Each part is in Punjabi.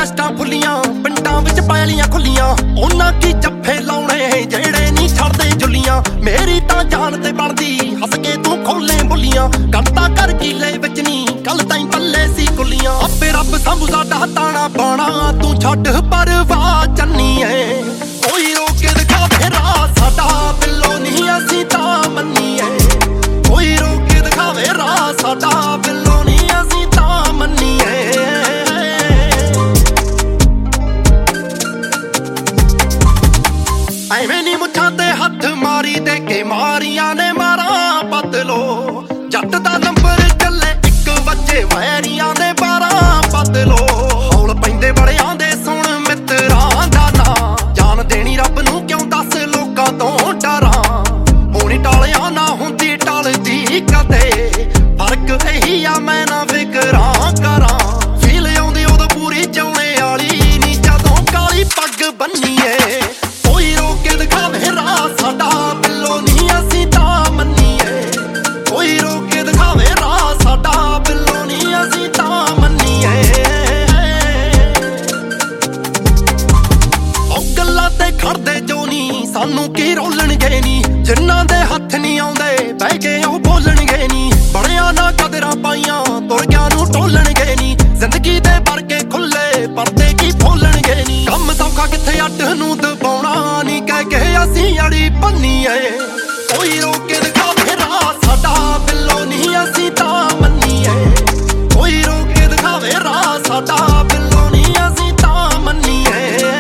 ਚਸ਼ਟਾਂ ਫੁੱਲੀਆਂ ਪਿੰਡਾਂ ਵਿੱਚ ਪੈਲੀਆਂ ਖੁੱਲੀਆਂ ਉਹਨਾਂ ਕੀ ਜੱਫੇ ਲਾਉਣੇ ਜਿਹੜੇ ਨਹੀਂ ਛੱਡਦੇ ਜੁੱਲੀਆਂ ਮੇਰੀ ਤਾਂ ਜਾਨ ਤੇ ਬਣਦੀ ਹੱਸ ਕੇ ਤੂੰ ਖੋਲੇ ਬੁੱਲੀਆਂ ਕੰਤਾ ਕਰ ਕੀਲੇ ਵਿੱਚ ਨਹੀਂ ਕੱਲ ਤਾਈਂ ਪੱਲੇ ਸੀ ਕੁੱਲੀਆਂ ਆਪੇ ਰੱਬ ਸੰਭੂ ਸਾਡਾ ਤਾਣਾ ਬਾਣਾ ਤੂੰ ਛੱਡ ਪਰਵਾਹ ਚੰਨੀਏ ਕੋਈ ਰੋਕ ਕੇ ਦਿਖਾਵੇ ਰਾਹ ਸਾਡਾ ਬਿੱਲੋ ਨਹੀਂ ਅਸੀਂ ਤਾਂ ਮੰਨੀਏ ਕੋਈ ਰੋਕ ਕੇ ਦਿਖਾਵੇ ਰਾਹ ਸਾਡਾ ਬਿੱਲੋ ਨਹੀਂ ਅਸੀਂ ਤਾਂ ਮੰਨੀਏ ਐਵੇਂ ਨੀ ਮੁੱਛਾਂ ਤੇ ਹੱਥ ਮਾਰੀ ਦੇ ਕੇ ਮਾਰੀਆਂ ਨੇ ਮਾਰਾਂ ਬਦਲੋ ਜੱਟ ਦਾ ਨੰਬਰ ਚੱਲੇ 1 ਵਜੇ ਵੈਰੀਆਂ ਦੇ 12 ਬਦਲੋ ਹੌਲ ਪੈਂਦੇ ਬੜਿਆਂ ਦੇ ਸੁਣ ਮਿੱਤਰਾਂ ਦਾ ਨਾਂ ਜਾਨ ਦੇਣੀ ਰੱਬ ਨੂੰ ਕਿਉਂ ਦੱਸ ਲੋਕਾਂ ਤੋਂ ਡਰਾਂ ਹੋਣੀ ਟਾਲਿਆ ਨਾ ਹੁੰਦੀ ਟਲਦੀ ਕਦੇ ਫਰਕ ਇਹੀ ਆ ਮੈਂ ਨਾ ਫਿਕਰਾਂ ਕਰਾਂ ਫੀਲ ਆਉਂਦੀ ਉਦੋਂ ਪੂਰੀ ਚਾਉਣੇ ਵਾਲੀ ਨੀ ਜਦੋਂ ਕਾਲੀ ਪੱਗ ਬੰਨੀਏ ਕੋਈ ਰੋਕ ਕੇ ਦਿਖਾਵੇ ਰਾਹ ਸਾਡਾ ਬਿੱਲੋ ਨਹੀਂ ਅਸੀਂ ਤਾਂ ਮੰਨੀਏ ਕੋਈ ਰੋਕ ਕੇ ਦਿਖਾਵੇ ਰਾਹ ਸਾਡਾ ਬਿੱਲੋ ਨਹੀਂ ਅਸੀਂ ਤਾਂ ਮੰਨੀਏ ਉਹ ਗੱਲਾਂ ਤੇ ਖੜਦੇ ਜੋ ਨਹੀਂ ਸਾਨੂੰ ਕੀ ਰੋਲਣਗੇ ਨੀ ਜਿਨ੍ਹਾਂ ਦੇ ਹੱਥ ਨਹੀਂ ਆਉਂਦੇ ਬਹਿ ਕੇ ਉਹ ਬੋਲਣਗੇ ਨੀ ਬੜਿਆਂ ਨਾ ਕਦਰਾਂ ਪਾਈਆਂ ਤੁਰਗਿਆਂ ਨੂੰ ਟੋਲਣਗੇ ਨੀ ਜ਼ਿੰਦਗੀ ਦੇ ਵਰਗੇ ਖੁੱਲੇ ਪਰਦੇ ਕੀ ਫੋਲਣਗੇ ਨੀ ਕੰਮ ਸੌਖਾ ਕਿੱਥੇ ਅੱਡ ਨੂੰ ਦਬਾਉਣਾ ਨੀ ਕਹਿ ਕੇ ਅਸੀਂ ਅੜੀ ਪੰਨੀਏ ਕੋਈ ਰੋਕ ਕੇ ਦਿਖਾਵੇ ਰਾਹ ਸਾਡਾ ਬਿੱਲੋ ਨਹੀਂ ਅਸੀਂ ਤਾਂ ਮੰਨੀਏ ਕੋਈ ਰੋਕ ਕੇ ਦਿਖਾਵੇ ਰਾਹ ਸਾਡਾ ਬਿੱਲੋ ਨਹੀਂ ਅਸੀਂ ਤਾਂ ਮੰਨੀਏ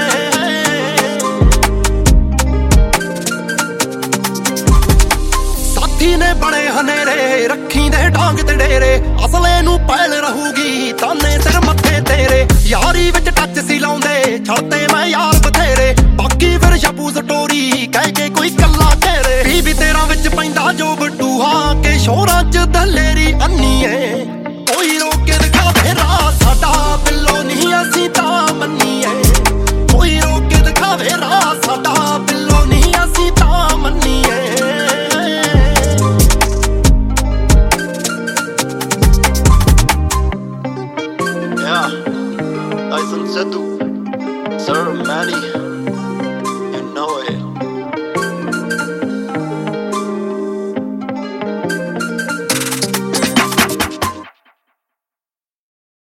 ਸਾਥੀ ਨੇ ਬੜੇ ਹਨੇਰੇ ਰੱਖੀ ਦੇ ਡਾਂਗ ਤੇ ਡੇਰੇ ਅਸਲੇ ਨੂੰ ਪੈਲ ਰਹੂਗੀ ਤਾਨੇ ਸਿਰ ਮੱਥੇ ਤੇਰੇ ਯਾਰੀ ਵਿੱਚ ਟੱਚ ਸੀ ਲਾਉਂਦੇ ਛੱਡਦੇ ਮੈਂ ਯਾਰ ਬਥੇਰੇ ਬਾਕੀ ਫਿਰ ਛਪੂ ਸਟੋਰੀ ਕਹਿ ਕੇ ਕੋਈ ਕੱਲਾ ਘੇਰੇ 20-13 ਵਿੱਚ ਪੈਂਦਾ ਜੋ ਬਟੂਹਾ ਕੇ ਸ਼ੋਰਾਂ ਚ ਦਲੇਰੀ ਅੰਨੀਏ ਕੋਈ ਰੋਕ ਕੇ ਦਿਖਾਵੇ ਰਾਹ ਸਾਡਾ ਬਿੱਲੋ ਨਹੀਂ ਅਸੀਂ ਤਾਂ ਮੰਨੀਏ ਕੋਈ ਰੋਕ ਕੇ ਦਿਖਾਵੇ ਰਾਹ ਸਾਡਾ ਬਿੱਲੋ ਨਹੀਂ ਅਸੀਂ ਤਾਂ ਮੰਨੀਏ Tyson Setu, Sir Manny.